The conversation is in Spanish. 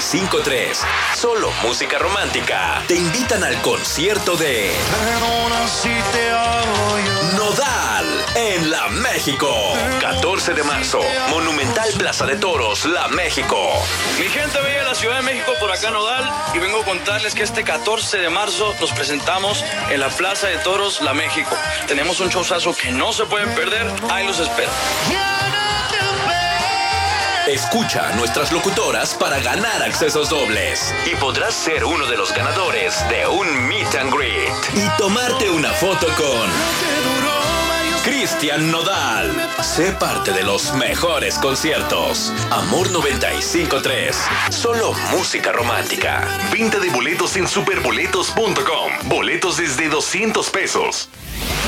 95.3. Solo música romántica. Te invitan al concierto de Nodal en La México. 14 de marzo, Monumental Plaza de Toros, La México. Mi gente bella de la Ciudad de México, por acá Nodal, y vengo a contarles que este 14 de marzo nos presentamos en la Plaza de Toros, La México. Tenemos un showzazo que no se pueden perder, ahí los espero. Escucha a nuestras locutoras para ganar accesos dobles y podrás ser uno de los ganadores de un meet and greet y tomarte una foto con Cristian Nodal. Sé parte de los mejores conciertos. Amor 95.3. Solo música romántica. Venta de boletos en superboletos.com. Boletos desde $200.